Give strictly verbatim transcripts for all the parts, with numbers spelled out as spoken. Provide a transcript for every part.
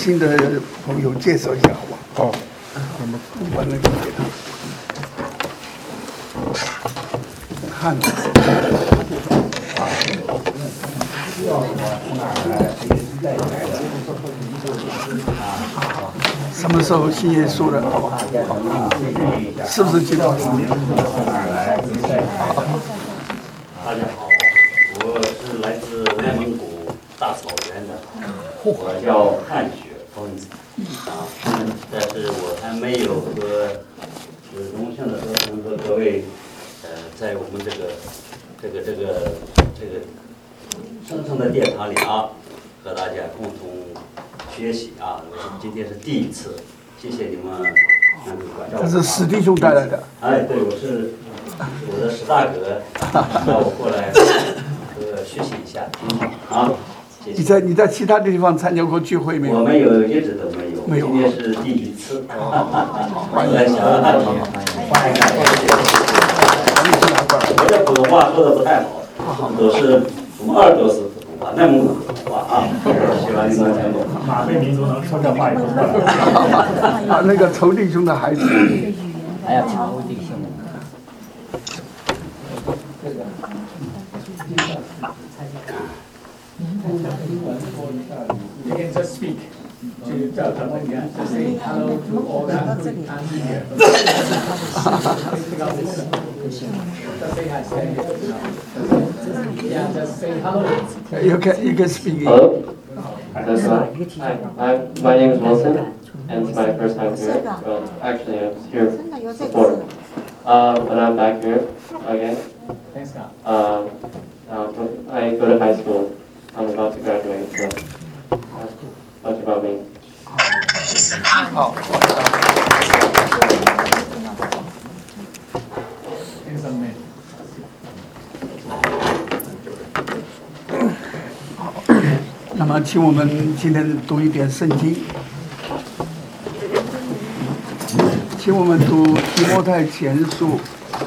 新的朋友介绍一下，好不好？ 好， 那么把那个给他。汉子。什么时候信耶稣的？是不是基督徒？ 大家好，我是来自内蒙古大草原的，我叫汉雪峰啊，但是我还没有和是荣幸的和能和各位呃在我们这个这个这个这个生生的殿堂里啊，和大家共同学习啊，我今天是第一次，谢谢你们能够关照我。 这是史弟兄带来的。 哎，对，我是我的史大哥，让我过来呃学习一下啊。谢谢。 你在你在其他地方参加过聚会没有？ 我没有，一直都没有。 没有。 今天是第一次。 欢迎， 欢迎，欢迎，谢谢。我这普通话说的不太好，都是我们二都是普通话，内蒙古普通话啊。希望你们听懂。 马背民族能说这话也不错了。 啊，那个仇弟兄的孩子。 哎呀，仇弟兄。 You can just speak to tell them, yeah, just say hello to all that and here. Just say hi, say yeah, just say hello. You can you can speak. Hello. That's Hi, I'm, my name is Wilson, and it's my first time here. Well, actually, I was here before, um, but I'm back here again. Thanks, God. Um, uh, I go to high school. I'm about to graduate, so that's much about me. 好。那么，请我们今天读一遍圣经。请我们读提摩太前书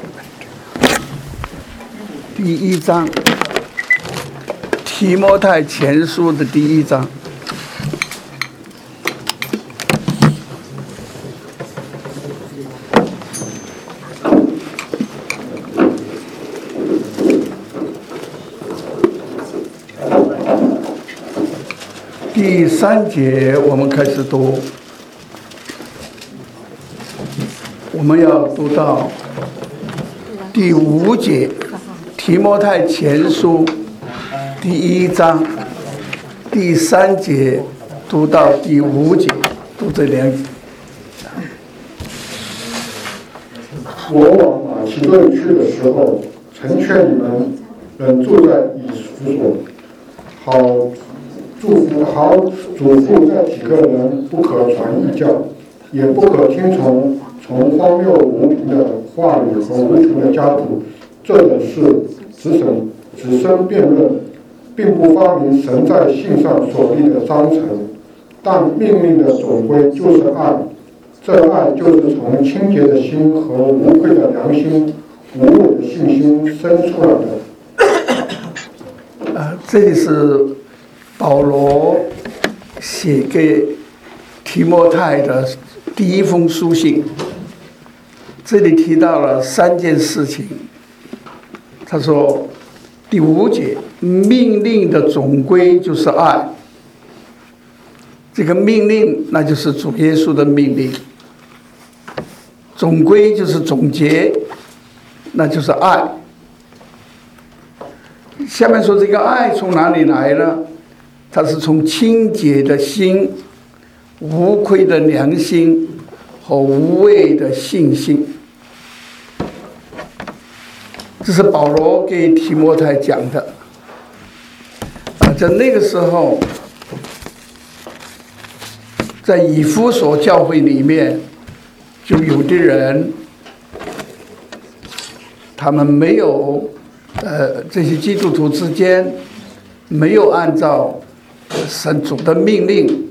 第一章。提摩太前书的第一章。第三节我们开始读，我们要读到第五节，提摩太前书第一章第三节读到第五节，读这两节。 我往马其顿去的时候，曾劝你们仍住在以弗所，好祝福好嘱咐这几个人不可传异教，也不可听从从荒谬无凭的话语和无凭的家谱，这等事只省只生辩论，并不发明神在信上所立的章程，但命令的总归就是爱。这爱就是从清洁的心和无愧的良心、无伪的信心生出来的。 呃，这里是保罗写给提摩太的第一封书信。这里提到了三件事情。他说，第五节，命令的总归就是爱。这个命令，那就是主耶稣的命令。总归就是总结，那就是爱。下面说这个爱从哪里来呢？它是从清洁的心、无愧的良心和无畏的信心。这是保罗给提摩太讲的。啊，在那个时候，在以弗所教会里面，就有的人，他们没有，呃，这些基督徒之间没有按照神主的命令，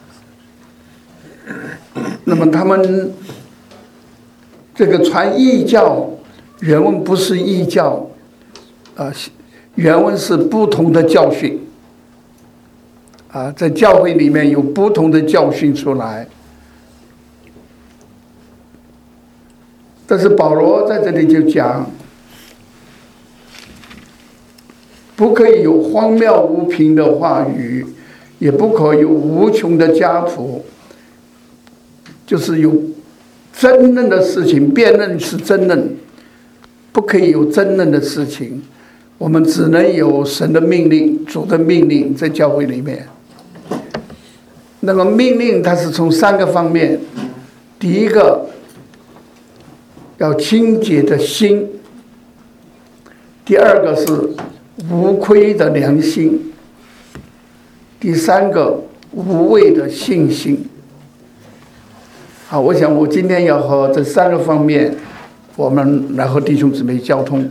那么他们这个传异教，原文不是异教，啊、呃，原文是不同的教训，啊、 啊，在教会里面有不同的教训出来。但是保罗在这里就讲，不可以有荒谬无凭的话语，也不可有无穷的家谱，就是有争论的事情，辩论是争论，不可以有争论的事情。我们只能有神的命令、主的命令在教会里面。那么命令它是从三个方面，第一个要清洁的心，第二个是无亏的良心，第三个无畏的信心。好，我想我今天要和这三个方面，我们来和弟兄姊妹交通。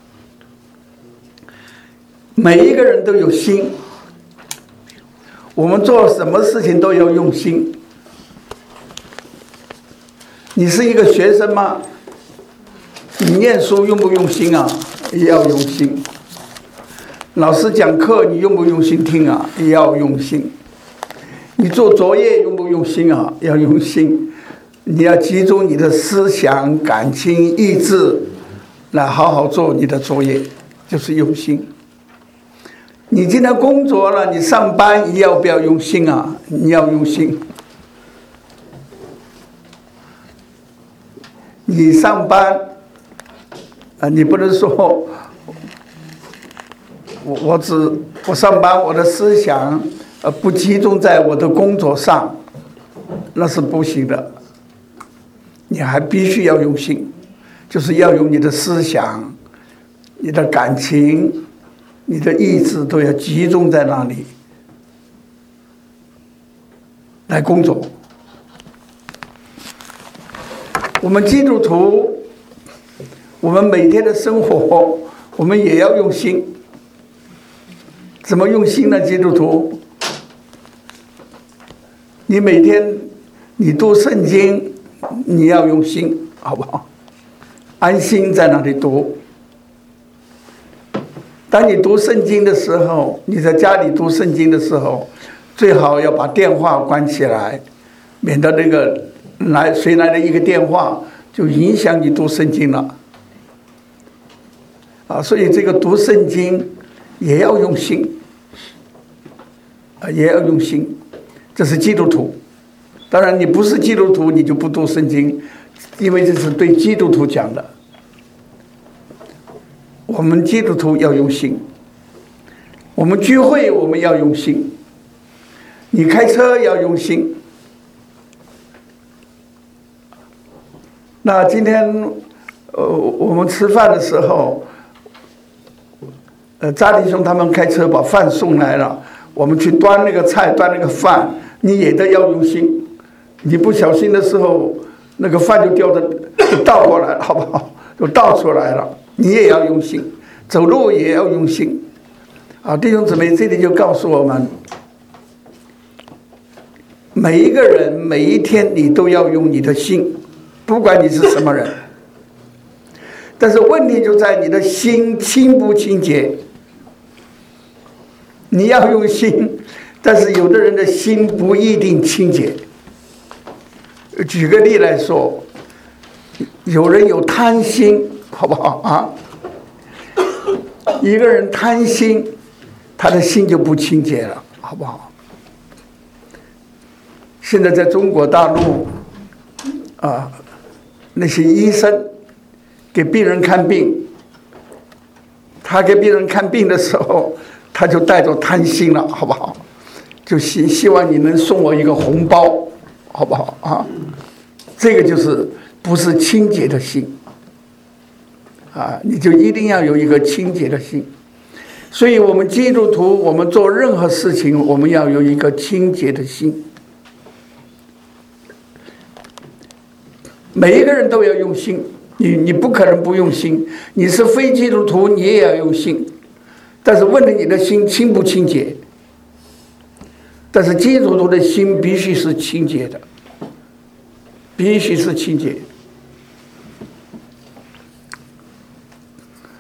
每一个人都有心，我们做什么事情都要用心。你是一个学生吗？你念书用不用心啊？也要用心。老师讲课你用不用心听啊？也要用心。你做作业用不用心啊？要用心。你要集中你的思想、感情、意志，来好好做你的作业，就是用心。你今天工作了，你上班你要不要用心啊？你要用心。你上班啊，你不能说我我只我上班，我的思想呃不集中在我的工作上，那是不行的。你还必须要用心，就是要用你的思想、你的感情、你的意志都要集中在那里来工作。我们基督徒，我们每天的生活，我们也要用心。怎么用心呢？基督徒，你每天你读圣经，你要用心，好不好？安心在那里读。当你读圣经的时候，你在家里读圣经的时候，最好要把电话关起来，免得那个来谁来的一个电话就影响你读圣经了。啊，所以这个读圣经也要用心，啊，也要用心，这是基督徒。当然，你不是基督徒，你就不读圣经，因为这是对基督徒讲的。我们基督徒要用心，我们聚会我们要用心，你开车要用心。那今天，呃，我们吃饭的时候，呃，扎弟兄他们开车把饭送来了，我们去端那个菜，端那个饭，你也得要用心。你不小心的时候，那个饭就掉的就倒过来了，好不好？就倒出来了。你也要用心，走路也要用心。啊，弟兄姊妹，这里就告诉我们，每一个人每一天你都要用你的心，不管你是什么人。但是问题就在你的心清不清洁。你要用心，但是有的人的心不一定清洁。举个例来说，有人有贪心，好不好啊？一个人贪心，他的心就不清洁了，好不好？现在在中国大陆啊，那些医生给病人看病，他给病人看病的时候，他就带着贪心了，好不好？就希希望你能送我一个红包，好不好啊？这个就是不是清洁的心啊！你就一定要有一个清洁的心。所以我们基督徒，我们做任何事情，我们要有一个清洁的心。每一个人都要用心，你你不可能不用心。你是非基督徒，你也要用心。但是问题你的心清不清洁？但是基督徒的心必须是清洁的。必须是清洁。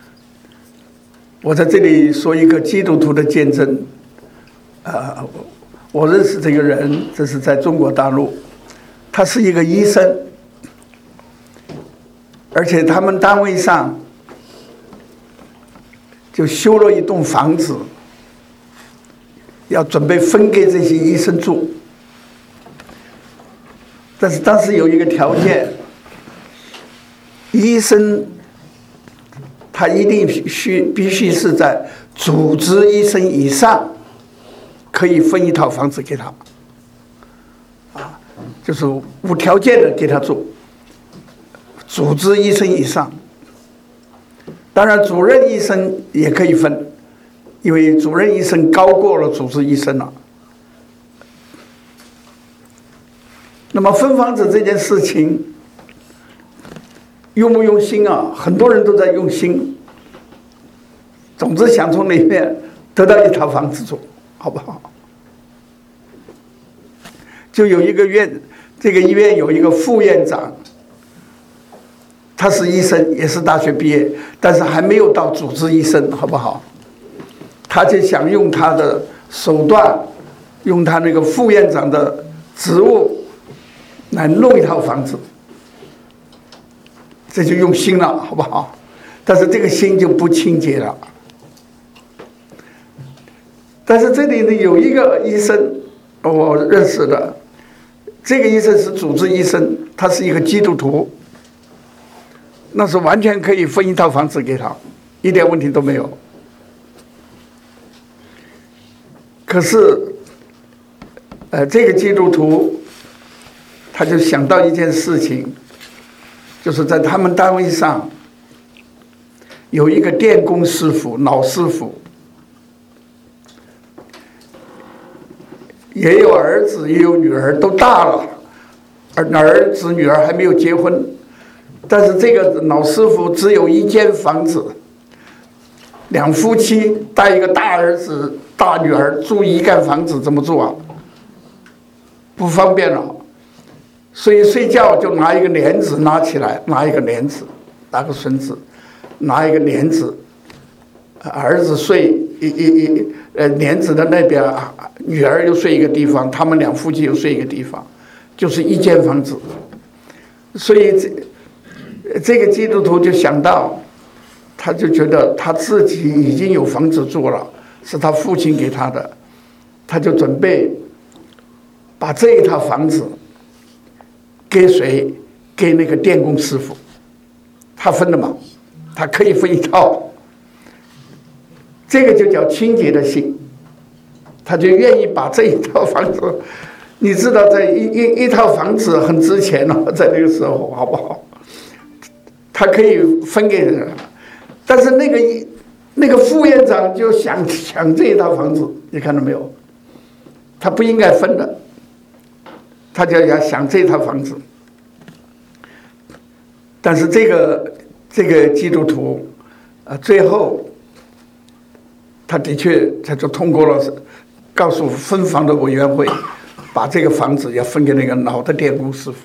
我在这里说一个基督徒的见证，啊、呃， 我认识这个人，这是在中国大陆，他是一个医生，而且他们单位上就修了一栋房子，要准备分给这些医生住。但是当时有一个条件，医生他一定需必须是在主治医生以上，可以分一套房子给他，啊，就是无条件的给他住。主治医生以上，当然主任医生也可以分，因为主任医生高过了主治医生了。那么分房子这件事情用不用心啊？很多人都在用心，总之想从里面得到一套房子住，好不好？就有一个院，这个医院有一个副院长，他是医生，也是大学毕业，但是还没有到主治医生，好不好？他就想用他的手段，用他那个副院长的职务来弄一套房子，这就用心了，好不好？但是这个心就不清洁了。但是这里呢有一个医生，我认识的，这个医生是主治医生，他是一个基督徒，那是完全可以分一套房子给他，一点问题都没有。可是，呃，这个基督徒他就想到一件事情，就是在他们单位上有一个电工师傅，老师傅，也有儿子也有女儿，都大了，而儿子女儿还没有结婚，但是这个老师傅只有一间房子，两夫妻带一个大儿子大女儿住一间房子，怎么住啊？不方便了，所以睡觉就拿一个帘子拿起来，拿一个帘子，拿个绳子，拿一个帘子，儿子睡一一一呃帘子的那边，女儿又睡一个地方，他们两夫妻又睡一个地方，就是一间房子。所以这这个基督徒就想到，他就觉得他自己已经有房子住了，是他父亲给他的，他就准备把这一套房子给谁？给那个电工师傅，他分了嘛，他可以分一套，这个就叫清洁的心，他就愿意把这一套房子，你知道这一一一套房子很值钱了，在那个时候，好不好？他可以分给人，但是那个那个副院长就想抢这一套房子，你看到没有？他不应该分的，他就要想这套房子。但是这个这个基督徒，呃，最后他的确他就通过了，告诉分房的委员会，把这个房子要分给那个老的电工师傅。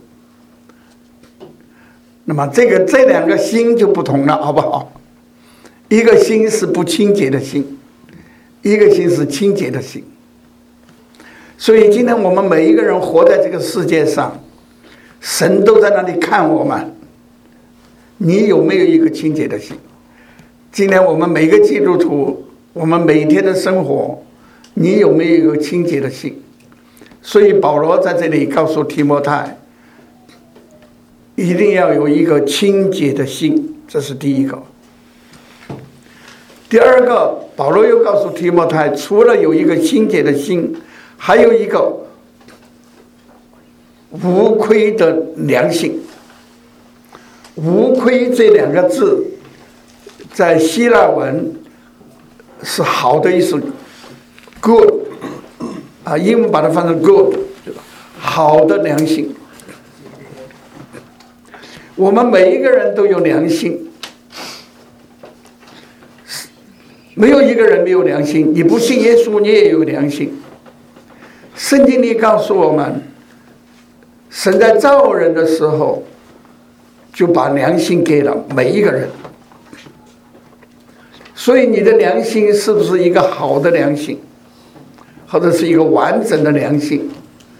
那么这个这两个心就不同了，好不好？一个心是不清洁的心，一个心是清洁的心。所以今天我们每一个人活在这个世界上，神都在那里看我们，你有没有一个清洁的心？今天我们每个基督徒，我们每天的生活，你有没有一个清洁的心？所以保罗在这里告诉提摩太，一定要有一个清洁的心，这是第一个。第二个，保罗又告诉提摩太，除了有一个清洁的心，还有一个无亏的良心。无亏这两个字在希腊文是好的意思 ，good 啊，英文把它翻成 good， 好的良心。我们每一个人都有良心，没有一个人没有良心。你不信耶稣，你也有良心。圣经里告诉我们，神在造人的时候，就把良心给了每一个人。所以你的良心是不是一个好的良心？ 或者是一个完整的良心，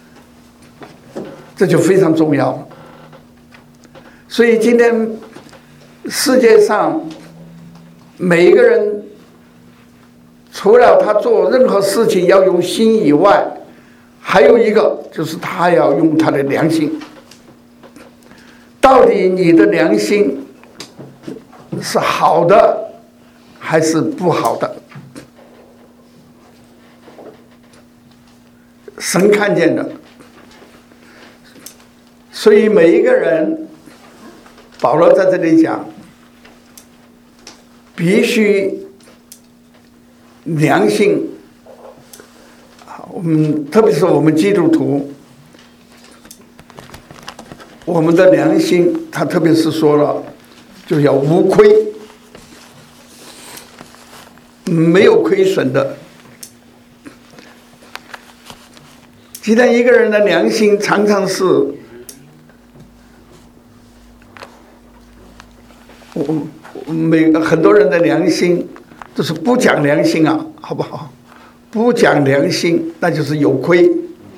这就非常重要了。所以今天世界上每一个人，除了他做任何事情要用心以外，还有一个就是他要用他的良心。到底你的良心是好的还是不好的？神看见的。所以每一个人，保罗在这里讲，必须良心。我们特别是我们基督徒，我们的良心，他特别是说了，就要无亏，没有亏损的。既然一个人的良心常常是，我每个很多人的良心都是不讲良心啊，好不好？不讲良心，那就是有亏。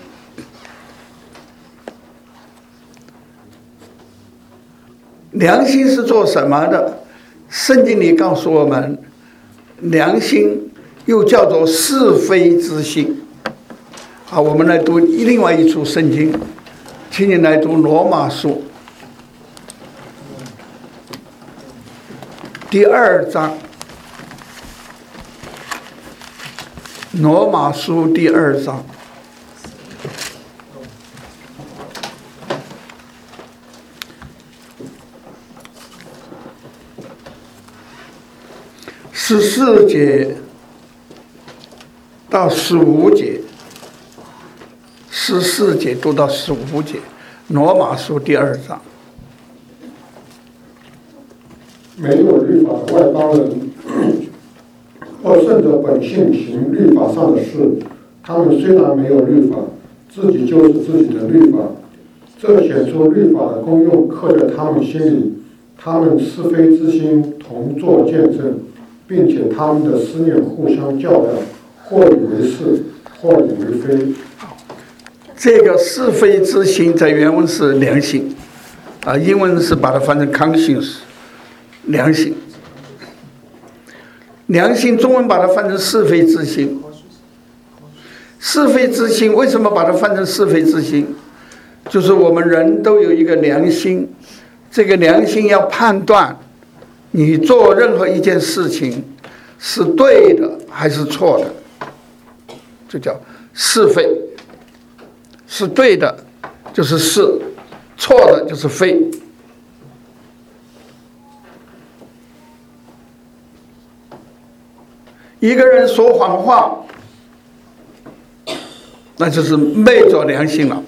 良心是做什么的？圣经里告诉我们，良心又叫做是非之心。好，我们来读另外一处圣经，请你来读罗马书第二章。罗马书第二章十四节到十五节，十四节读到十五节，罗马书第二章。 没有律法的外邦人，或顺着本性行律法上的事，他们虽然没有律法，自己就是自己的律法。这显出律法的功用刻在他们心里，他们是非之心同作见证，并且他们的思念互相较量，或以为是，或以为非。 这个是非之心在原文是良心，啊，英文是把它翻成 conscience， 良心。良心中文把它翻成是非之心。是非之心为什么把它翻成是非之心？就是我们人都有一个良心，这个良心要判断你做任何一件事情是对的还是错的，这叫是非。是对的就是是，错的就是非。一个人说谎话，那就是昧着良心了。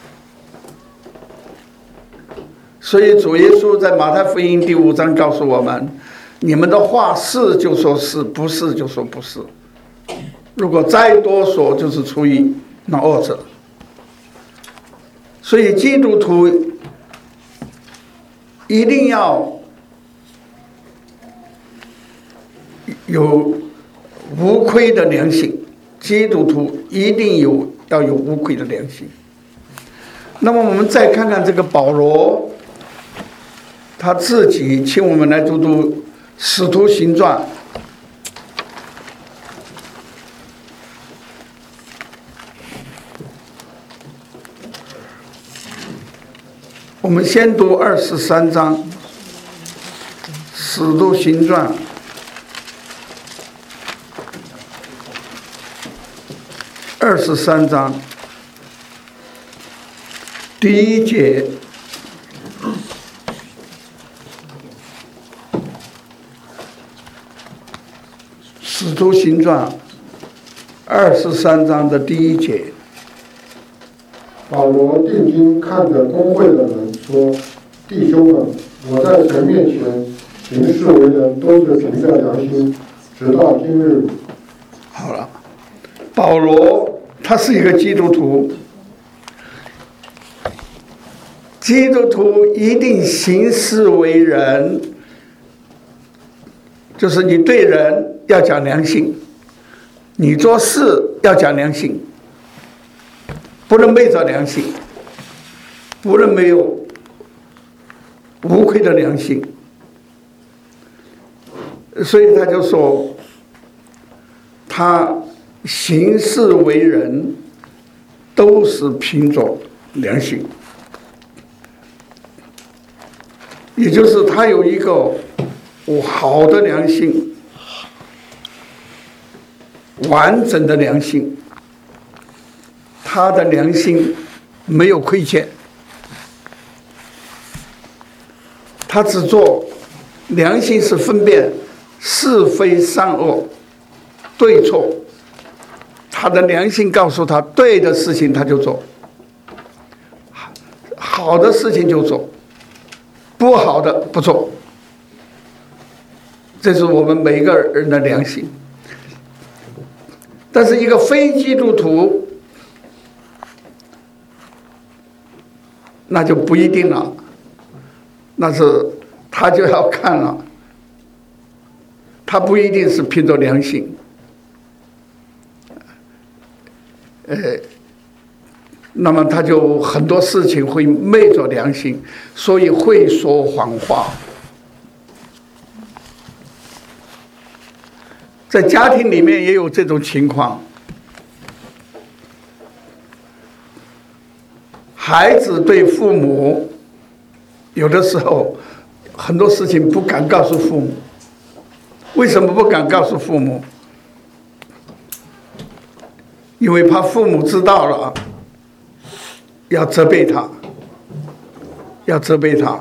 所以主耶稣在马太福音第五章告诉我们，你们的话是就说是，不是就说不是。如果再多说，就是出于那恶者。所以基督徒一定要有无亏的良心，基督徒一定有要有无亏的良心。那么我们再看看这个保罗他自己，请我们来读读《使徒行传》我们先读二十三章，《使徒行传》二十三章第一节，《使徒行传》二十三章的第一节。 保罗定睛看着公会的人说：“弟兄们，我在神面前行事为人都是凭着良心，直到今日。” 好了，保罗他是一个基督徒，基督徒一定行事为人，就是你对人要讲良心，你做事要讲良心，不能昧着良心，不能没有无愧的良心。所以他就说，他行事为人都是凭着良心，也就是他有一个好的良心，完整的良心，他的良心没有亏欠，他只做良心是分辨是非善恶对错，他的良心告诉他对的事情他就做，好的事情就做，不好的不做。这是我们每个人的良心。但是一个非基督徒那就不一定了，那是他就要看了，他不一定是凭着良心，呃，那么他就很多事情会昧着良心，所以会说谎话。在家庭里面也有这种情况，孩子对父母有的时候很多事情不敢告诉父母。为什么不敢告诉父母？因为怕父母知道了要责备他，要责备他，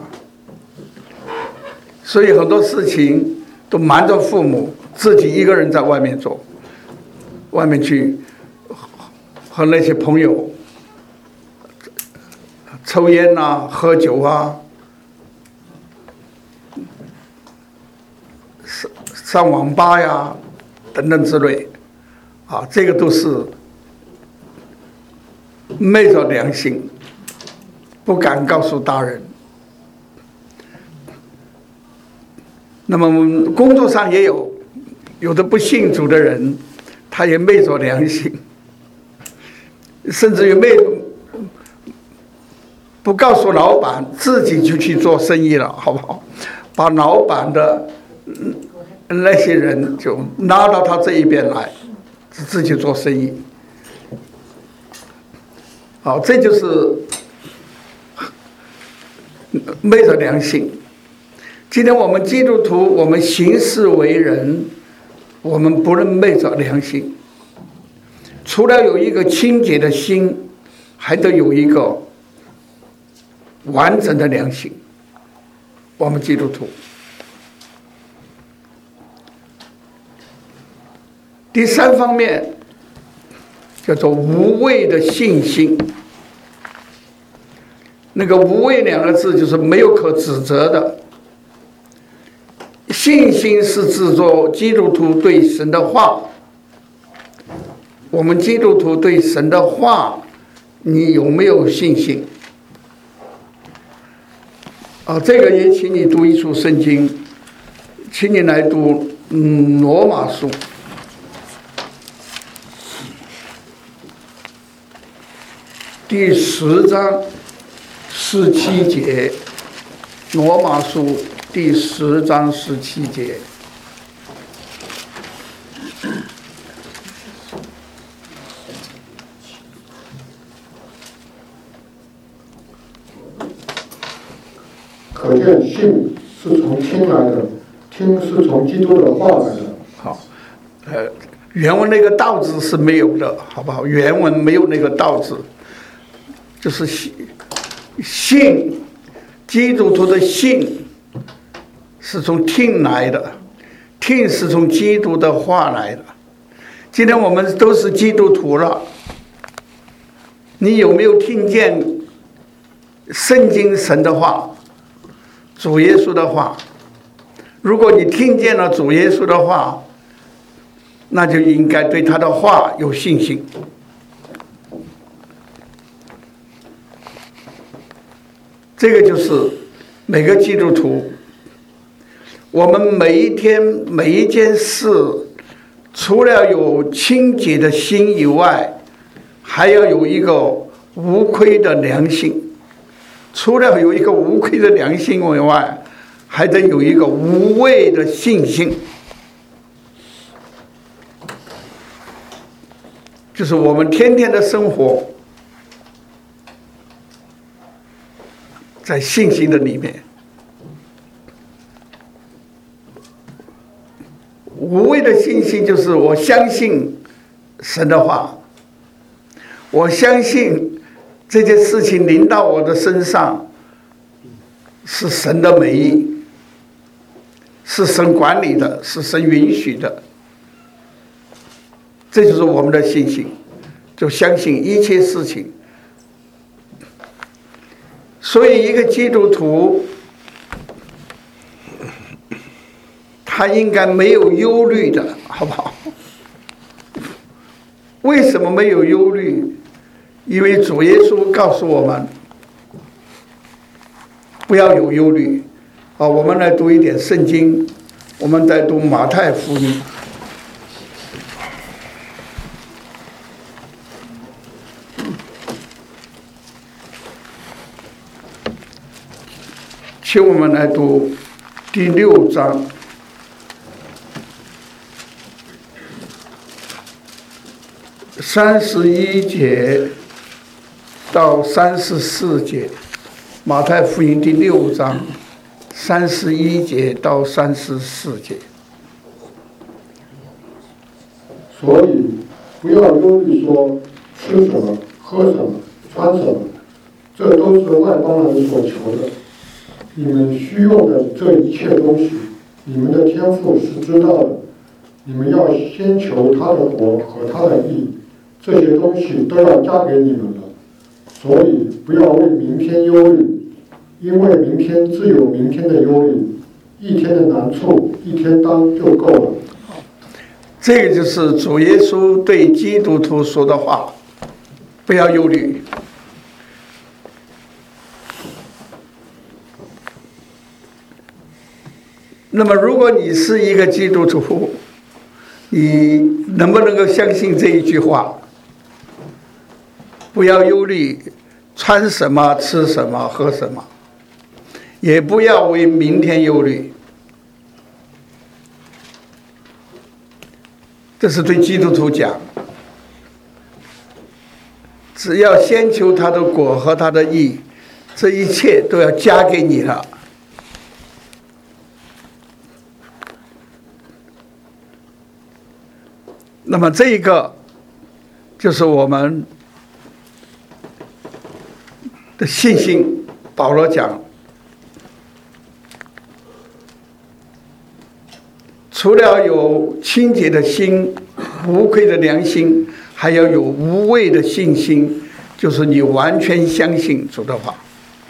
所以很多事情都瞒着父母，自己一个人在外面做，外面去和那些朋友抽烟啊、喝酒啊、上上网吧呀等等之类，啊，这个都是昧着良心，不敢告诉大人。那么工作上也有，有的不信主的人，他也昧着良心，甚至于昧不告诉老板，自己就去做生意了，好不好？把老板的那些人就拉到他这一边来，自己做生意。好，这就是昧着良心。今天我们基督徒，我们行事为人，我们不能昧着良心。除了有一个清洁的心，还得有一个完整的良心。我们基督徒。第三方面叫做无畏的信心。那个无畏两个字就是没有可指责的。信心是指着基督徒对神的话，我们基督徒对神的话，你有没有信心？啊，这个也请你读一处圣经，请你来读嗯罗马书。第十章十七节，罗马书第十章十七节。 可见信是从听来的，听是从基督的话来的。 好，呃，原文那个道字是没有的，好不好？原文没有那个道字。就是信，信，基督徒的信是从听来的，听是从基督的话来的。今天我们都是基督徒了，你有没有听见圣经神的话，主耶稣的话？如果你听见了主耶稣的话，那就应该对他的话有信心。这个就是每个基督徒，我们每一天每一件事除了有清洁的心以外，还要有一个无愧的良心。除了有一个无愧的良心以外，还得有一个无畏的信心。就是我们天天的生活在信心的里面。无畏的信心就是我相信神的话，我相信这件事情临到我的身上是神的美意，是神管理的，是神允许的。这就是我们的信心，就相信一切事情。所以一个基督徒他应该没有忧虑的，好不好？为什么没有忧虑？因为主耶稣告诉我们不要有忧虑。好，我们来读一点圣经，我们再读马太福音。请我们来读第六章三十一节到三十四节，马太福音第六章三十一节到三十四节。 所以不要忧虑说吃什么、喝什么、穿什么，这都是外邦人所求的。你们需用的这一切东西，你们的天父是知道的。你们要先求他的国和他的义，这些东西都要加给你们了。所以不要为明天忧虑，因为明天自有明天的忧虑，一天的难处一天当就够了。 这个就是主耶稣对基督徒说的话，不要忧虑。那么如果你是一个基督徒，你能不能够相信这一句话？不要忧虑穿什么、吃什么、喝什么，也不要为明天忧虑。这是对基督徒讲，只要先求他的果和他的义，这一切都要加给你了。那么这一个就是我们的信心。保罗讲，除了有清洁的心、无愧的良心，还要有无畏的信心，就是你完全相信主的话，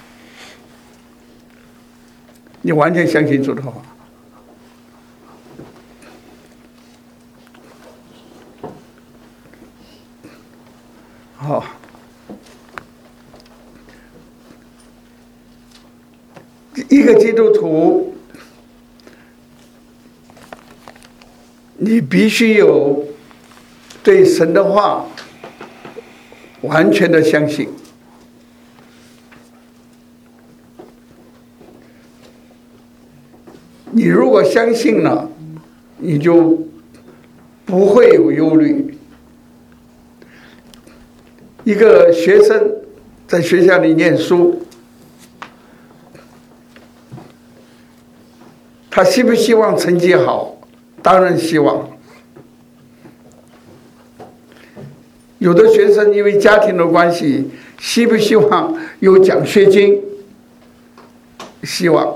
你完全相信主的话。好，一个基督徒，你必须有对神的话完全的相信。你如果相信了，你就不会有忧虑。一个学生在学校里念书，他希不希望成绩好？当然希望。有的学生因为家庭的关系，希不希望有奖学金？希望。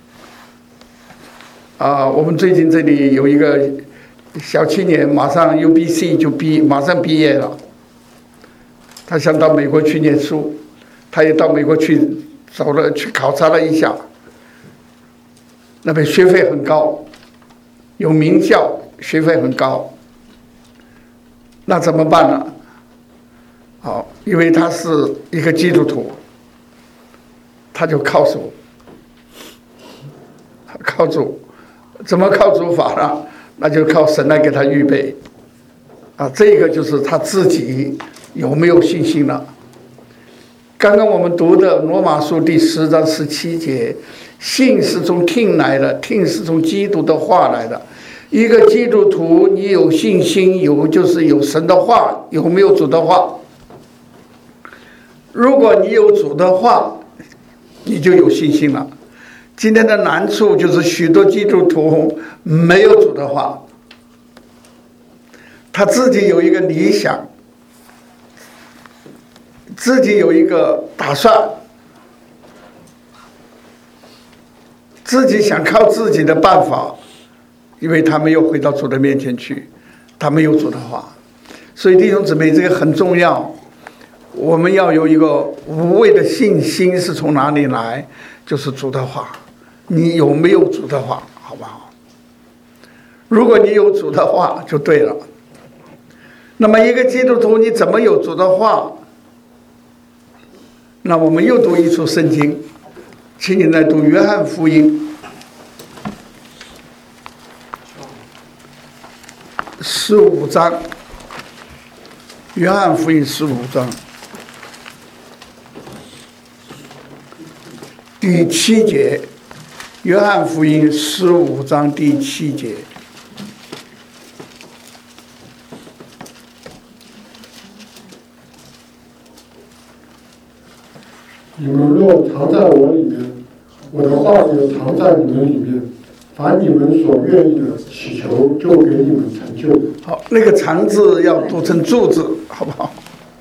啊，我们最近这里有一个小青年，马上 U B C 就毕，马上毕业了。他想到美国去念书，他也到美国去走了，去考察了一下，那边学费很高，有名校，学费很高。那怎么办呢？好，因为他是一个基督徒，他就靠主，靠主，怎么靠主法呢？ 那就靠神来给他预备。啊，这个就是他自己有没有信心了。刚刚我们读的罗马书第十章十七节，信是从听来的，听是从基督的话来的。一个基督徒，你有信心，有就是有神的话，有没有主的话？如果你有主的话，你就有信心了。今天的难处就是许多基督徒没有主的话，他自己有一个理想，自己有一个打算，自己想靠自己的办法，因为他没有回到主的面前去，他没有主的话。所以弟兄姊妹，这个很重要，我们要有一个无畏的信心，是从哪里来？就是主的话。你有没有主的话，好不好？如果你有主的话就对了。那么一个基督徒你怎么有主的话？那我们又读一处圣经，请你来读约翰福音十五章，约翰福音十五章第七节，约翰福音十五章第七节。 你们若藏在我里面，我的话也藏在你们里面，凡你们所愿意的祈求，就给你们成就。 好，那个藏字要读成住字，好不好？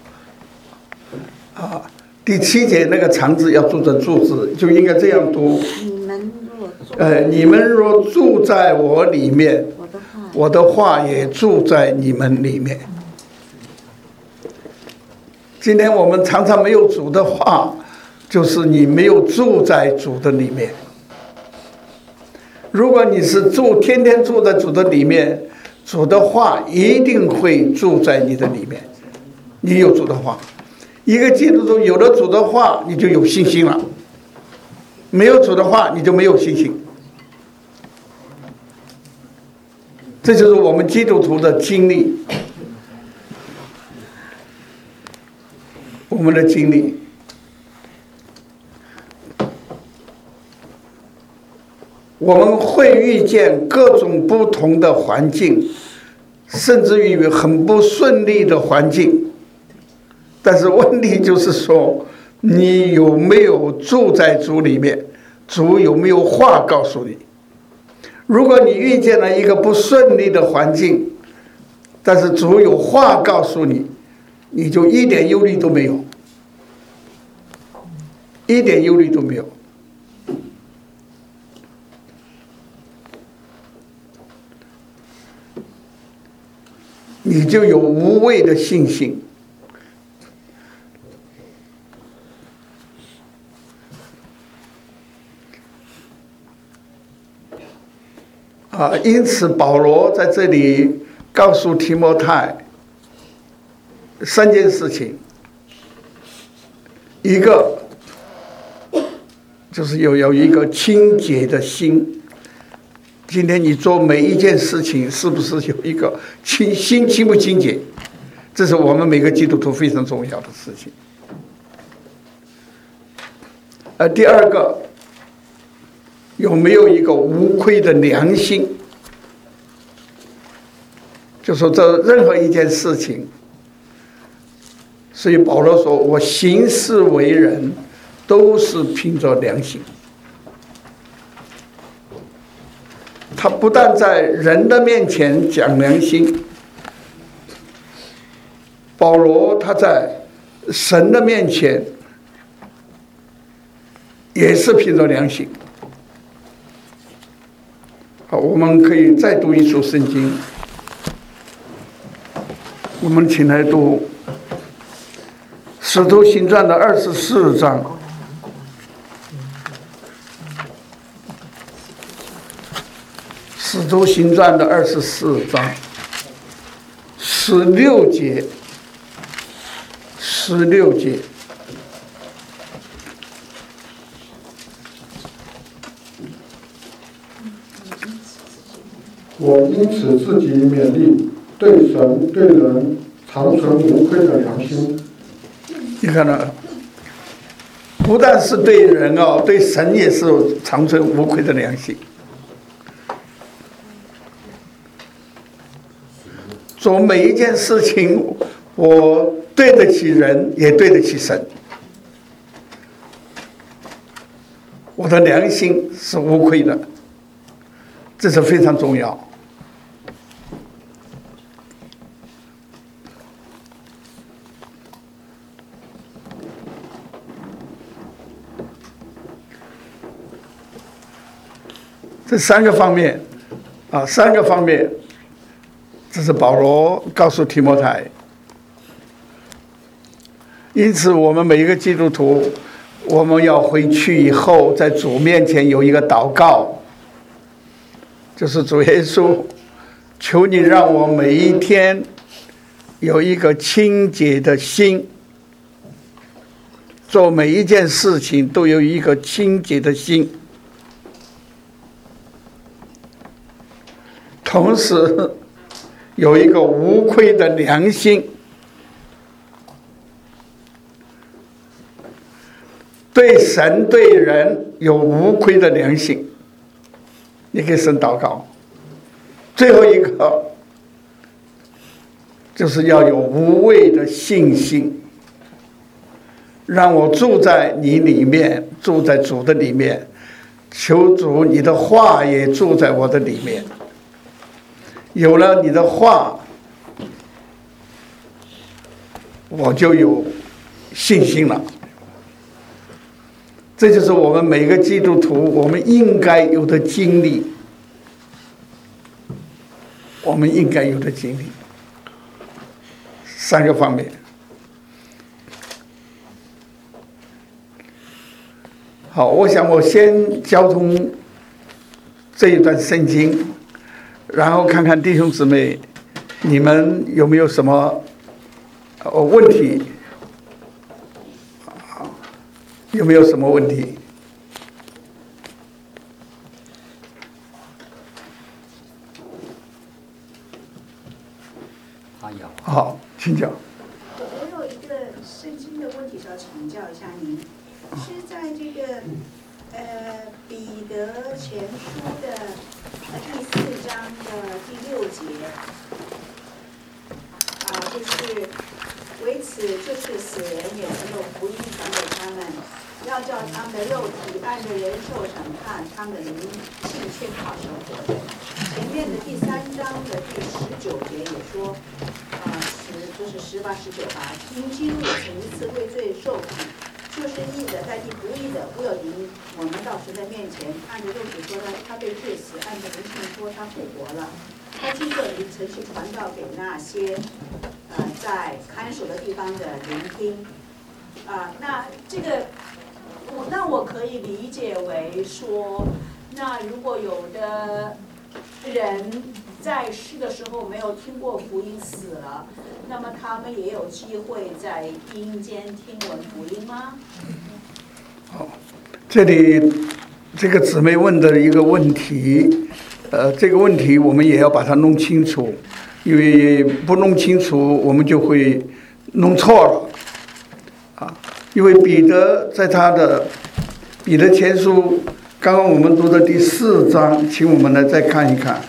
啊，第七节那个藏字要读成住字，就应该这样读。 你们若呃，你们若住在我里面， 我的话， 我的话也住在你们里面。今天我们常常没有主的话，就是你没有住在主的里面。如果你是住天天住在主的里面，主的话一定会住在你的里面。你有主的话，一个基督徒有了主的话，你就有信心了；没有主的话，你就没有信心。这就是我们基督徒的经历，我们的经历。我们会遇见各种不同的环境，甚至于很不顺利的环境，但是问题就是说，你有没有住在主里面？主有没有话告诉你？如果你遇见了一个不顺利的环境，但是主有话告诉你，你就一点忧虑都没有，一点忧虑都没有。你就有无畏的信心。啊，因此保罗在这里告诉提摩太三件事情，一个就是有有一个清洁的心。今天你做每一件事情，是不是有一个清心清不清洁？这是我们每个基督徒非常重要的事情。呃，第二个，有没有一个无愧的良心？就说这任何一件事情，所以保罗说：“我行事为人，都是凭着良心。”他不但在人的面前讲良心，保罗他在神的面前也是凭着良心。好，我们可以再读一处圣经，我们请来读《使徒行传》的二十四章。使徒行传的二十四章十六节，十六节， 我因此自己勉励，对神对人长存无愧的良心。 你看到，不但是对人哦，对神也是长存无愧的良心。做每一件事情，我对得起人，也对得起神。我的良心是无愧的，这是非常重要。这三个方面，啊，三个方面，这是保罗告诉提摩太。因此，我们每一个基督徒，我们要回去以后，在主面前有一个祷告，就是主耶稣，求你让我每一天有一个清洁的心，做每一件事情都有一个清洁的心。同时有一个无愧的良心，对神对人有无愧的良心，你给神祷告。最后一个就是要有无畏的信心，让我住在你里面，住在主的里面，求主你的话也住在我的里面。有了你的话，我就有信心了。这就是我们每个基督徒我们应该有的经历，我们应该有的经历。三个方面。好，我想我先交通这一段圣经，然后看看弟兄姊妹，你们有没有什么呃问题？有没有什么问题？好，请讲。 我有一个圣经的问题要请教一下您，是在这个呃彼得前书的第四章的第六节啊，就是为此就是死人也能够福音传给他们，要叫他们的肉体按着人受审判，他们的灵性却靠神活着。前面的第三章的第十九节也说，啊十就是十八十九吧，因基督也曾一次为罪受苦，就是义的代替不义的，不有领我们到神的面前，按着肉体说他他被治死，按着灵性说他复活了。他经过灵曾去传道给那些呃在看守的地方的聆听啊、呃，那这个我那我可以理解为说，那如果有的人在世的时候没有听过福音死了，那么他们也有机会在阴间听闻福音吗？ 好，这里这个姊妹问的一个问题，呃，这个问题我们也要把它弄清楚，因为不弄清楚我们就会弄错了啊。因为彼得在他的彼得前书，刚刚我们读的第四章，请我们来再看一看。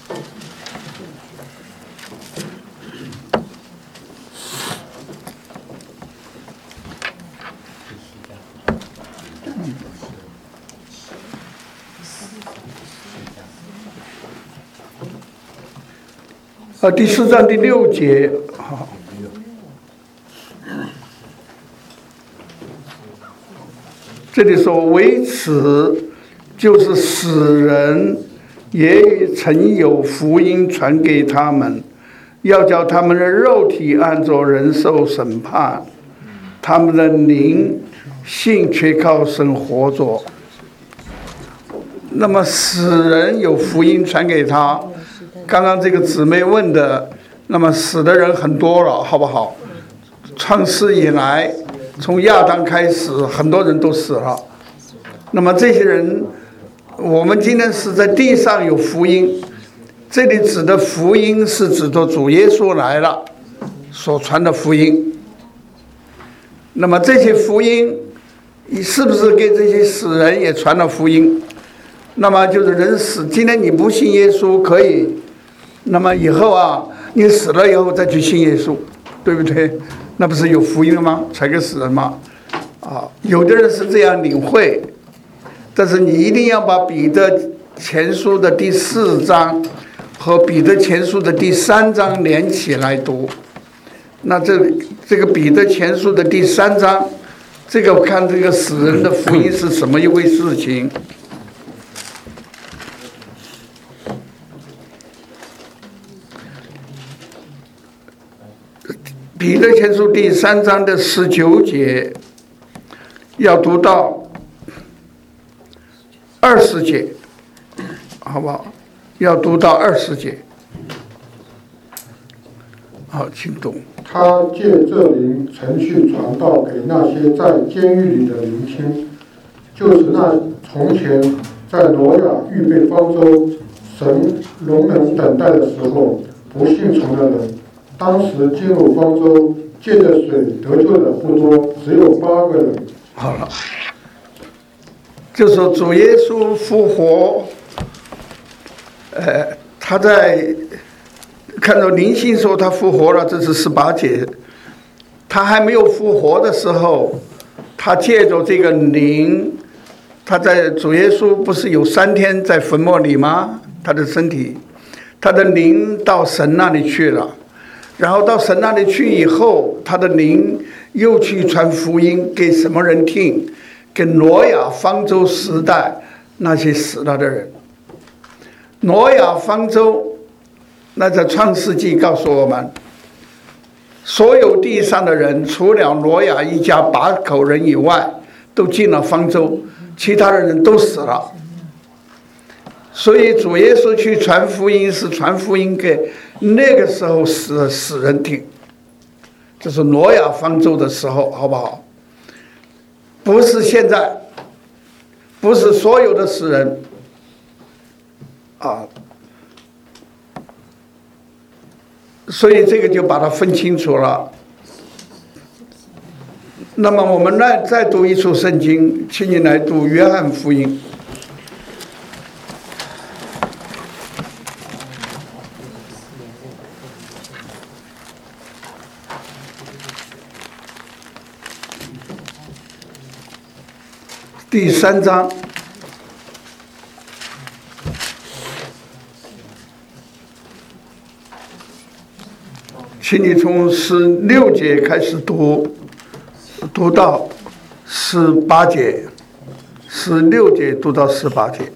啊，第四章第六节，好。这里说，为此就是死人也曾有福音传给他们，要叫他们的肉体按着人受审判，他们的灵性却靠神活着。那么死人有福音传给他，刚刚这个姊妹问的，那么死的人很多了，好不好？创世以来，从亚当开始，很多人都死了。那么这些人，我们今天是在地上有福音， 这里指的福音是指的主耶稣来了所传的福音。那么这些福音，你是不是给这些死人也传了福音？那么就是人死，今天你不信耶稣可以，那么以后啊，你死了以后再去信耶稣，对不对？那不是有福音了吗？传给死人吗？啊，有的人是这样领会，但是你一定要把彼得前书的第四章和彼得前书的第三章连起来读。那这这个彼得前书的第三章，这个看这个死人的福音是什么一回事情。彼得前书第三章的十九节，要读到二十节，好不好？要读到二十节。好，请读。 他借这灵程序传道给那些在监狱里的灵亲，就是那从前在挪亚预备方舟，神容忍等待的时候不信从的人。当时进入方舟借着水得救的不多，只有八个人。 好了，就说主耶稣复活，呃，他在看到灵性说他复活了，这是十八节。他还没有复活的时候，他借着这个灵，他在主耶稣不是有三天在坟墓里吗？他的身体，他的灵到神那里去了。然后到神那里去以后，他的灵又去传福音给什么人听？给挪亚方舟时代那些死了的人。挪亚方舟，那在创世纪告诉我们，所有地上的人除了挪亚一家八口人以外，都进了方舟，其他的人都死了。所以主耶稣去传福音是传福音给那个时候死的死人听，这是挪亚方舟的时候，好不好？不是现在，不是所有的死人啊。所以这个就把它分清楚了。那么我们来再读一处圣经，请你来读约翰福音。第三章，请你从十六节开始读，读到十八节，十六节读到十八节。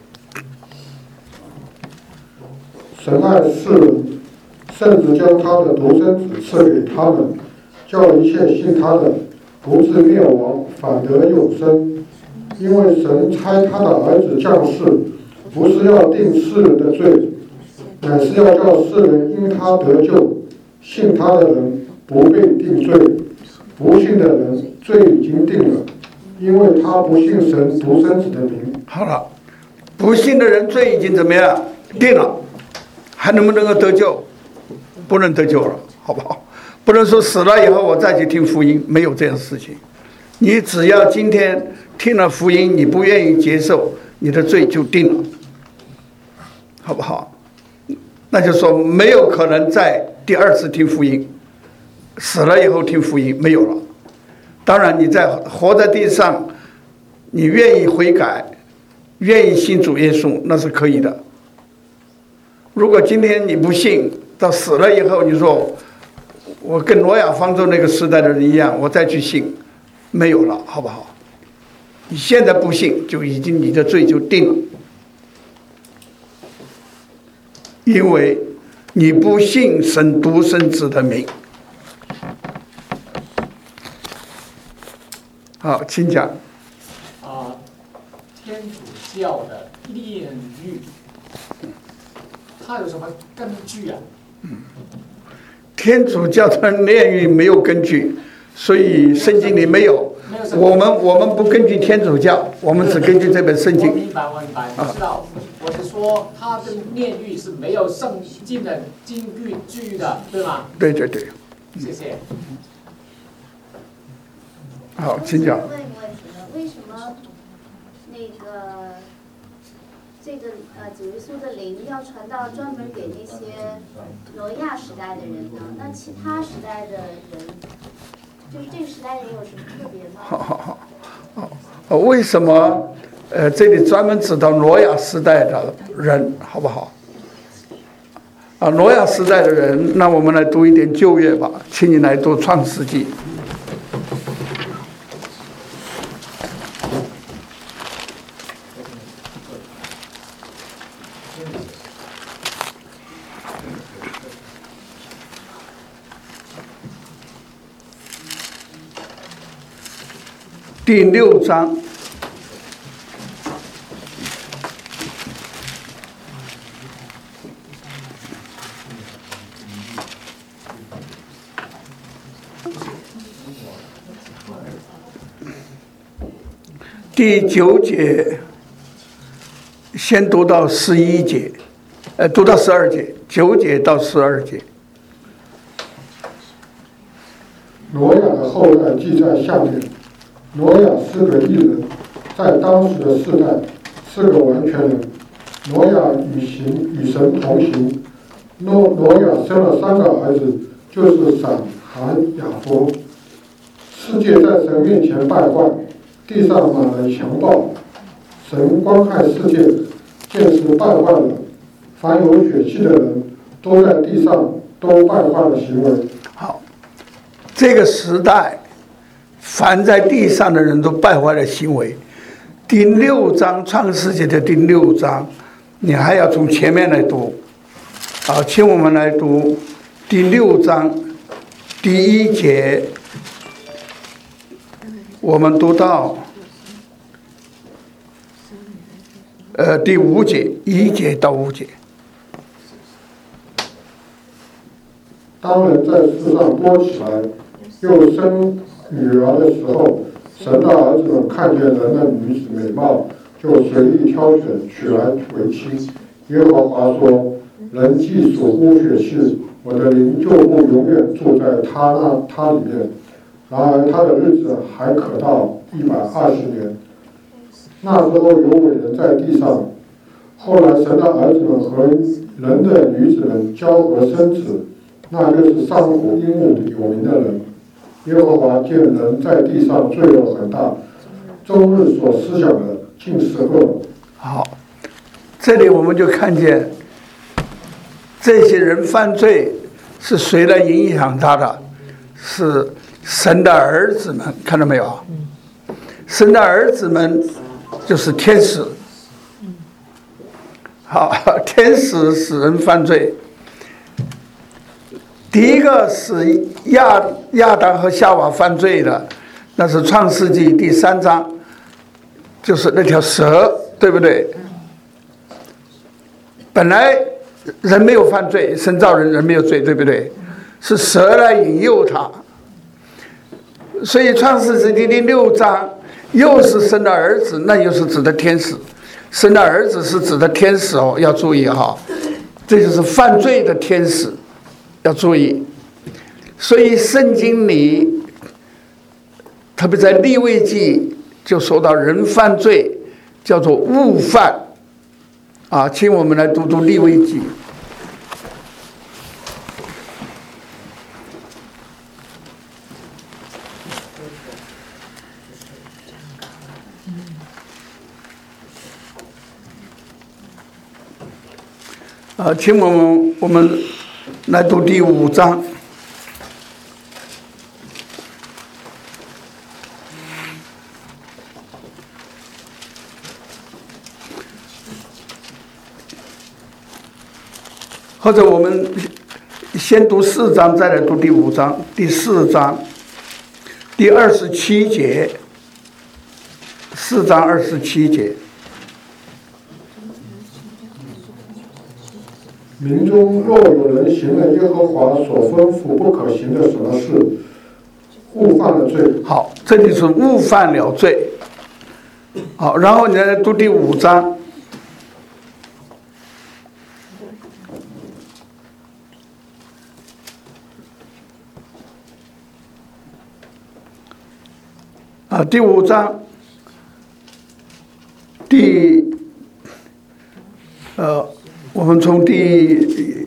神爱世人，甚至将他的独生子赐给他们，叫一切信他的不至灭亡，反得永生。因为神差他的儿子降世，不是要定世人的罪，乃是要叫世人因他得救。信他的人不被定罪，不信的人罪已经定了，因为他不信神独生子的名。 好了，不信的人罪已经怎么样定了，还能不能够得救？不能得救了，好不好？不能说死了以后我再去听福音，没有这样的事情。你只要今天听了福音，你不愿意接受，你的罪就定了，好不好？那就说没有可能再第二次听福音，死了以后听福音没有了。当然你在活在地上，你愿意悔改，愿意信主耶稣，那是可以的。如果今天你不信，到死了以后你说我跟挪亚方舟那个时代的人一样，我再去信，没有了，好不好？你现在不信，就已经你的罪就定了，因为你不信神独生子的名。好，请讲。 啊，天主教的炼狱，它有什么根据啊？ 嗯，天主教的炼狱没有根据，所以圣经里没有。 没有什我们我们不根据天主教，我们只根据这本圣经。 我明白，我明白，我知道。我是说，他的念语是没有圣经的金句句的，对吗？ 对对对。 谢谢。 好，请讲。 问一个问题呢？为什么那个这个呃主耶稣的灵要传到专门给那些挪亚时代的人呢？那其他时代的人，就是这个时代人有什么特别吗？ 好好好，哦，为什么呃这里专门指到挪亚时代的人，好不好？啊，挪亚时代的人，那我们来读一点旧约吧，请你来读创世纪。第六章，第九节，先读到十一节，呃，读到十二节，九节到十二节。 挪亚的后代记在下面。挪亚是个义人，在当时的世代是个完全人。挪亚与行与神同行。挪挪亚生了三个儿子，就是闪、含、雅弗。世界在神面前败坏，地上满了强暴。神观看世界，见是败坏了，凡有血气的人都在地上都败坏了行为。 好，这个时代。凡在地上的人都败坏了行为。第六章创世纪的第六章，你还要从前面来读。好，请我们来读第六章第一节，我们读到呃第五节，一节到五节。 当人在世上多起来，又生女儿的时候，神的儿子们看见人的女子美貌，就随意挑选，娶来为妻。耶和华说：“人既属污血气，我的灵就不永远住在他那他里面。然而他的日子还可到一百二十年。那时候有伟人在地上。后来神的儿子们和人的女子们交合生子，那就是上古英武有名的人。耶和华见人在地上罪恶很大，终日所思想的尽是恶。” 好，这里我们就看见这些人犯罪是谁来影响他的？是神的儿子们，看到没有？神的儿子们就是天使。好，天使使人犯罪。第一个是亚亚当和夏娃犯罪的，那是创世纪第三章，就是那条蛇，对不对？本来人没有犯罪，神造人人没有罪，对不对？是蛇来引诱他。所以创世纪第六章又是神的儿子，那又是指的天使。神的儿子是指的天使哦，要注意哈，这就是犯罪的天使。要注意，所以圣经里，特别在利未记就说到人犯罪叫做误犯，啊，请我们来读读利未记。啊，请我们我们。来读第五章，或者我们先读四章，再来读第五章。第四章第二十七节，四章二十七节。 民中若有人行了耶和华所吩咐不可行的什么事， 误犯了罪。 好，这里是误犯了罪。好，然后你来读第五章。啊，第五章，第，呃，我们从第，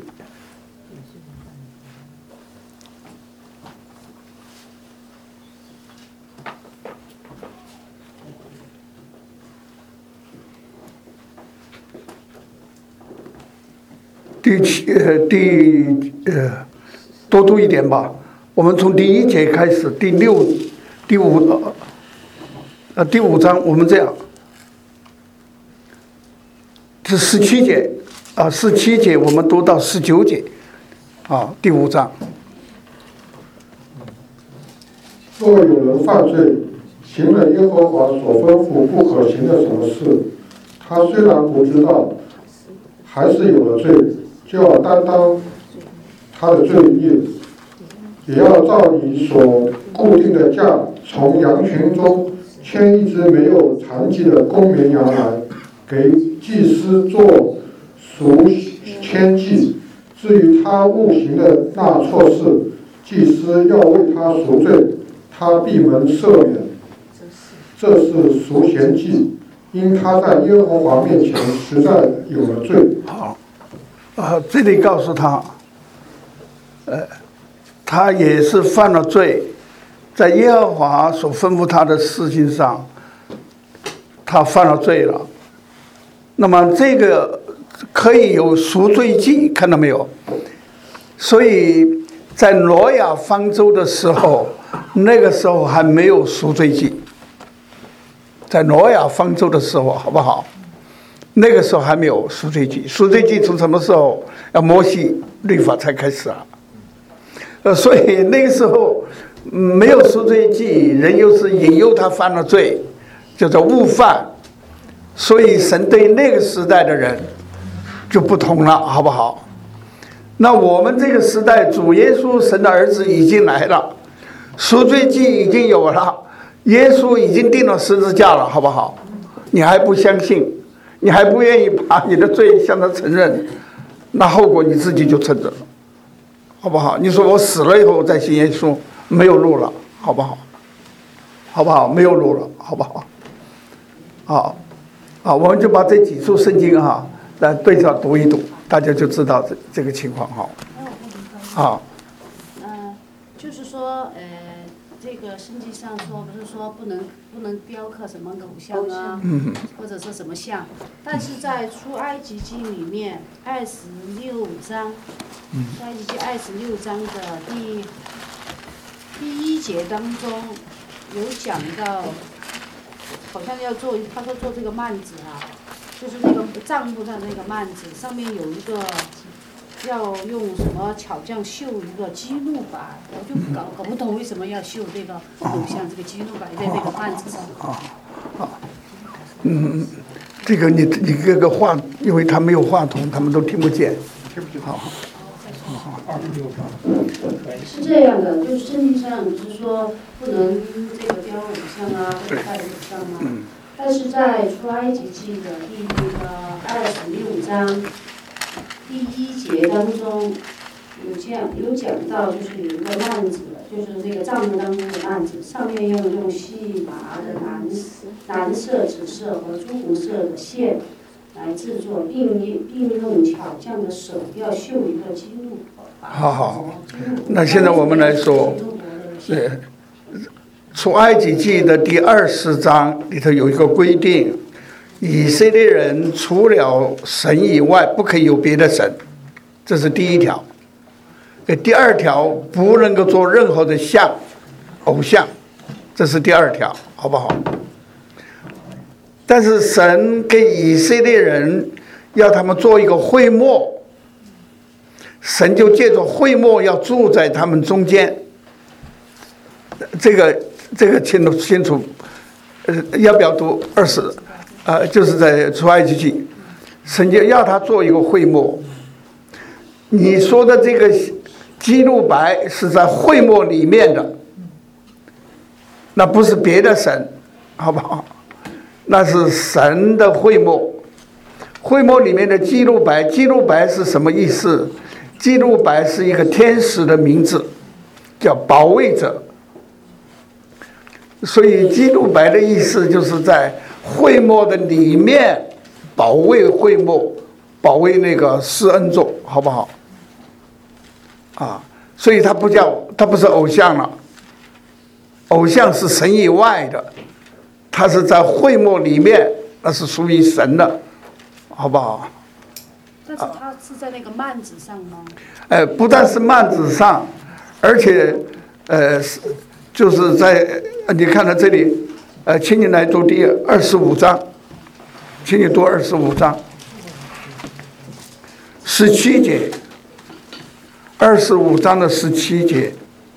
第七呃第呃多读一点吧。我们从第一节开始，第六、第五呃。呃，第五章我们这样，是十七节，啊，十七节我们读到十九节，啊，第五章。 若有人犯罪，行了耶和华所吩咐不可行的什么事，他虽然不知道，还是有了罪，就要担当他的罪孽，也要照你所固定的价，从羊群中牵一只没有残疾的公绵羊来，给祭司做赎愆祭。至于他误行的那错事，祭司要为他赎罪，他闭门赦免。这是赎愆祭，因他在耶和华面前实在有了罪。 好，啊，这里告诉他，呃，他也是犯了罪。在耶和华所吩咐他的事情上，他犯了罪了。那么这个可以有赎罪祭，看到没有？所以在挪亚方舟的时候，那个时候还没有赎罪祭。在挪亚方舟的时候，好不好？那个时候还没有赎罪祭。赎罪祭从什么时候？要摩西律法才开始啊。呃，所以那个时候。没有赎罪祭，人又是引诱他犯了罪，叫做误犯，所以神对那个时代的人就不同了，好不好？那我们这个时代，主耶稣神的儿子已经来了，赎罪祭已经有了，耶稣已经钉了十字架了，好不好？你还不相信，你还不愿意把你的罪向他承认，那后果你自己就承认了，好不好？你说我死了以后再信耶稣。没有路了，好不好？好不好？没有路了，好不好？好，啊，我们就把这几处圣经哈来对照读一读，大家就知道这这个情况哈。好。 呃，就是说，呃，这个圣经上说不是说不能不能雕刻什么偶像啊， 嗯、 或者说什么像，但是在出埃及记里面二十六章，出埃及记二十六章的第。第一节当中有讲到，好像要做，他说做这个幔子啊，就是那个帐幕的那个幔子上面有一个要用什么巧匠绣一个基路板，我就搞搞不懂为什么要绣这个偶像这个基路板在这个幔子上。 啊啊，嗯，这个你你这个话，因为他没有话筒，他们都听不见，听不见。好。 是这样的，就是圣经上不是说不能这个雕偶像啊，或者拜偶像吗？嗯、但是在出埃及记的第那个二十六章第一节当中有讲有讲到，就是有一个幔子，就是这个帐幕当中的幔子，上面用用细麻的蓝蓝色、紫色和朱红色的线来制作，并并用巧匠的手要绣一个基路。 好好，那现在我们来说，对，出埃及记的第二十章里头有一个规定，以色列人除了神以外不可以有别的神，这是第一条。第二条不能够做任何的像偶像，这是第二条，好不好？但是神给以色列人要他们做一个会幕，神就借着会幕要住在他们中间。这个这个清楚清楚，呃，要不要读二十？呃，就是在出埃及记，神就要他做一个会幕。你说的这个基路白是在会幕里面的， 那不是别的神，好不好？那是神的会幕。会幕里面的基路伯，基路伯是什么意思？基路伯是一个天使的名字，叫保卫者。所以基路伯的意思就是在会幕的里面保卫会幕，保卫那个施恩座，好不好？啊，所以他不叫，他不是偶像了。偶像是神以外的，他是在会幕里面，那是属于神的，好不好？ 但是它是在那个幔子上吗？ 呃，不但是幔子上，而且，呃，就是在你看到这里，呃，请你来读第二十五章，请你读二十五章，十七节，二十五章的十七节。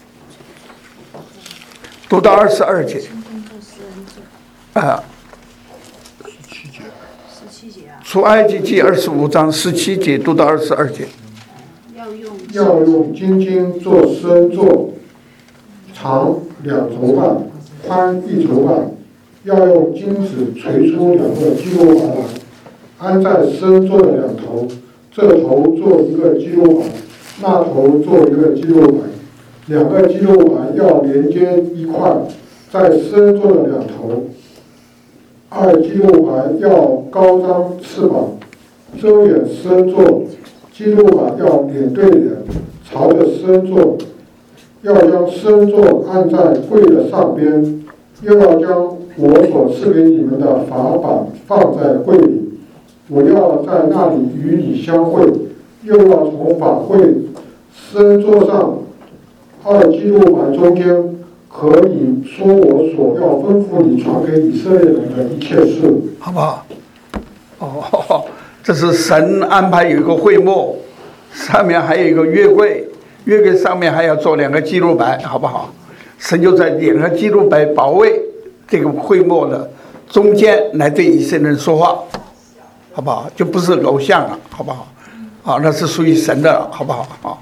读到二十二节，啊， 十七节啊。 出埃及记二十五章十七节读到二十二节。 要用要用金金做身座，长两肘半，宽一肘半，要用金子锤出两个基路伯来，安在身座的两头，这头做一个基路伯，那头做一个基路伯。两个基路伯要连接一块，在身座的两头。二基路伯要高张翅膀，遮掩身座。基路伯要脸对脸，朝着身座。要将身座按在柜的上边，又要将我所赐给你们的法版放在柜里。我要在那里与你相会，又要从法会身座上二基路伯中间，可以说我所要吩咐你传给以色列人的一切事， 好不好？哦，这是神安排有一个会幕，上面还有一个约柜，约柜上面还要做两个基路伯，好不好？神就在两个基路伯保卫这个会幕的中间来对以色列人说话，好不好？就不是偶像了，好不好？啊，那是属于神的，好不好？啊。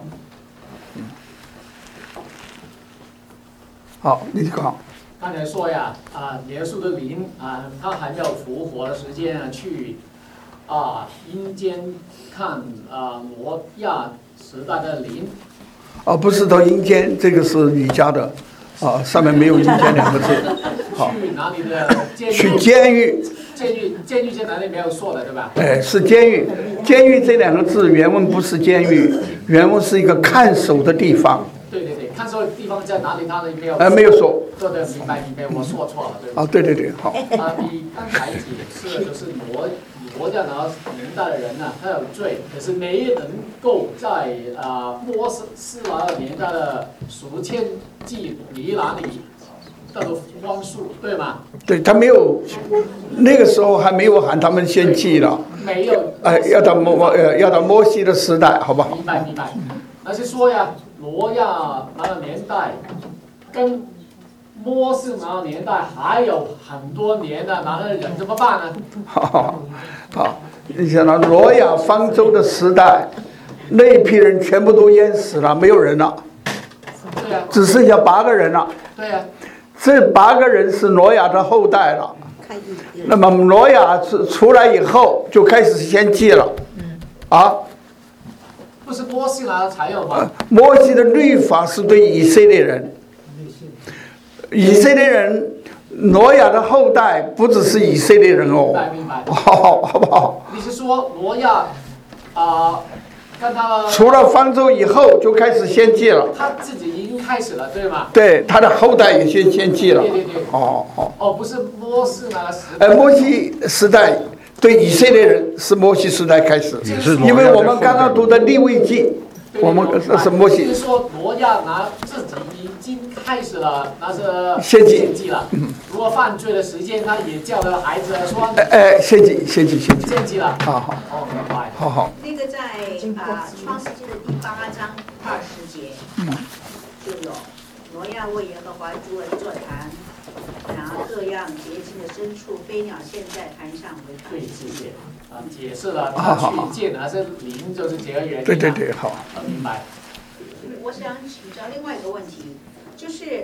好，你讲。 刚才说呀，啊，耶稣的灵啊，他还没有复活的时间啊，去啊阴间看啊挪亚时代的灵。 哦，不是到阴间，这个是你家的，啊，上面没有阴间两个字。好。 去哪里的监狱？ 去监狱。 监狱，监狱在哪里没有说的，对吧？ 哎，是监狱。监狱这两个字原文不是监狱，原文是一个看守的地方。 对对对，看守的地方在哪里？他那没有。 呃，没有说。 对对，明白明白，我说错了，对吧？ 哦，对对对，好。 啊，你刚才解释的就是挪挪亚那年代的人呢、啊，他有罪，可是没能够在啊波斯斯拉的年代的赎愆祭弥拿里得到宽恕，对吗？ 对他没有，那个时候还没有喊他们先祭了。 没有。 哎、呃，要到摩呃要到摩西的时代，好不好？ 明白明白。那是说呀，挪亚那个年代跟摩西那个年代还有很多年的，那个人怎么办呢？ 好，好，你想到挪亚方舟的时代，那一批人全部都淹死了，没有人了。 对呀、啊。 只剩下八个人了。 对呀、啊。 这八个人是挪亚的后代了。那么挪亚出出来以后，就开始献祭了。啊。 不是摩西来才有吗？ 摩西的律法是对以色列人，以色列人，挪亚的后代不只是以色列人哦。 明白明白。 好，好不好？ 你是说挪亚啊，跟他除了方舟以后就开始献祭了。 他自己已经开始了，对吗？ 对，他的后代也先献祭了。 对对对。 哦哦。 哦，不是摩西那个时代。 呃，摩西时代。对以色列人是摩西时代开始，因为我们刚刚读的利未记，我们那是摩西。 就是说挪亚拿自己已经开始了，那是献祭献祭了。如果犯罪的时间，他也叫了孩子说。 哎哎，献祭，献祭，献祭。 献祭了。 好好。 哦，明白。 好好。 那个在啊《创世纪》的第八章二十节，就有挪亚为耶和华筑了一座坛。拿各样洁净的牲畜、飞鸟献在坛上为他的祭献。 啊，解释了他去见的是灵，就是这个原因。 对对对，好。 明白。 我想请教另外一个问题，就是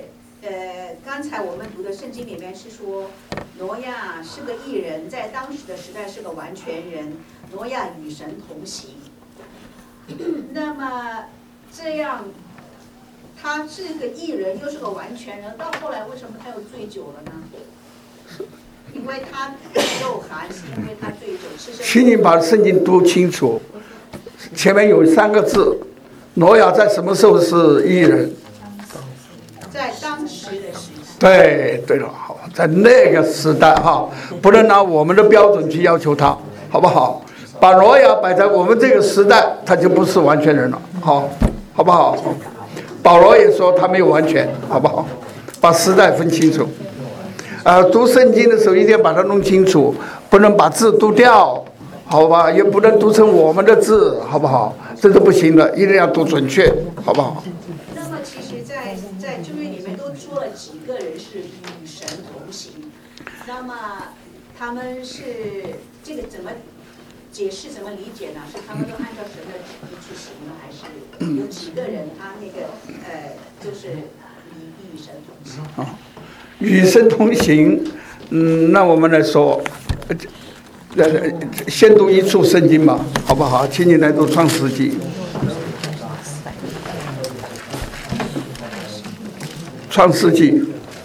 呃，刚才我们读的圣经里面是说，挪亚是个义人，在当时的时代是个完全人，挪亚与神同行。那么这样，他是个义人，又是个完全人，到后来为什么他又醉酒了呢？因为他肉寒，是因为他醉酒吃生。 请你把圣经读清楚，前面有三个字，挪亚在什么时候是义人？ 在当时的时代。 对对了，好，在那个时代哈，不能拿我们的标准去要求他，好不好？把挪亚摆在我们这个时代，他就不是完全人了，好，好不好？保罗也说他没有完全，好不好？把时代分清楚。呃，读圣经的时候一定要把它弄清楚，不能把字读掉，好吧？也不能读成我们的字，好不好？这是不行的，一定要读准确，好不好？ 那么其实在，在在旧约里面都说了几个人是与神同行，那么他们是这个怎么解释、怎么理解呢？是他们都按照神的旨意去行呢，还是有几个人他那个呃，就是与与神同行？ 啊，与神同行，嗯，那我们来说，呃，先读一处圣经吧，好不好？请你来读创世纪。创世纪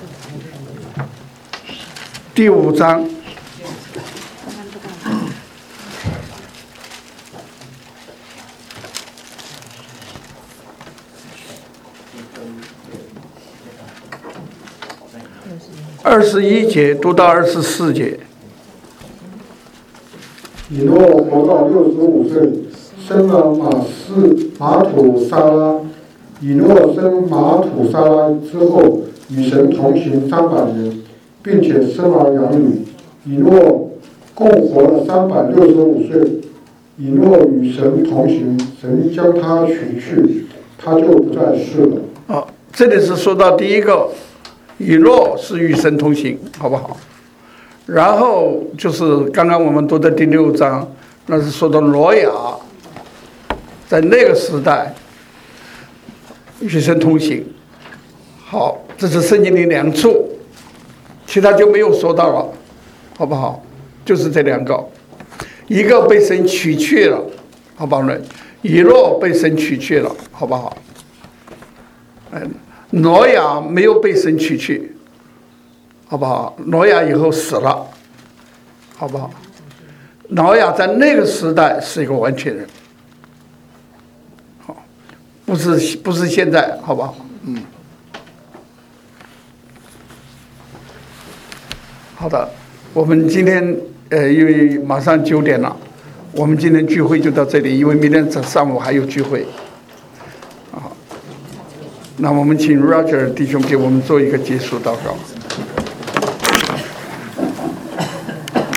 第五章。二十一节读到二十四节。 以诺活到六十五岁，生了马斯马土沙拉。以诺生马土沙拉之后，与神同行三百年，并且生儿养女。以诺共活了三百六十五岁。以诺与神同行，神将他取去，他就不再世了。 哦，这里是说到第一个。以诺是与神同行，好不好？然后就是刚刚我们读的第六章，那是说到挪亚，在那个时代与神同行。好，这是圣经里两处，其他就没有说到了，好不好？就是这两个，一个被神取去了，好不好呢？以诺被神取去了，好不好？嗯。挪亚没有被神取去，好不好？挪亚以后死了，好不好？挪亚在那个时代是一个完全人，好，不是不是现在，好不好？嗯，好的，我们今天呃，因为马上九点了，我们今天聚会就到这里，因为明天早上午还有聚会。那我们请 Roger 弟兄给我们做一个结束祷告。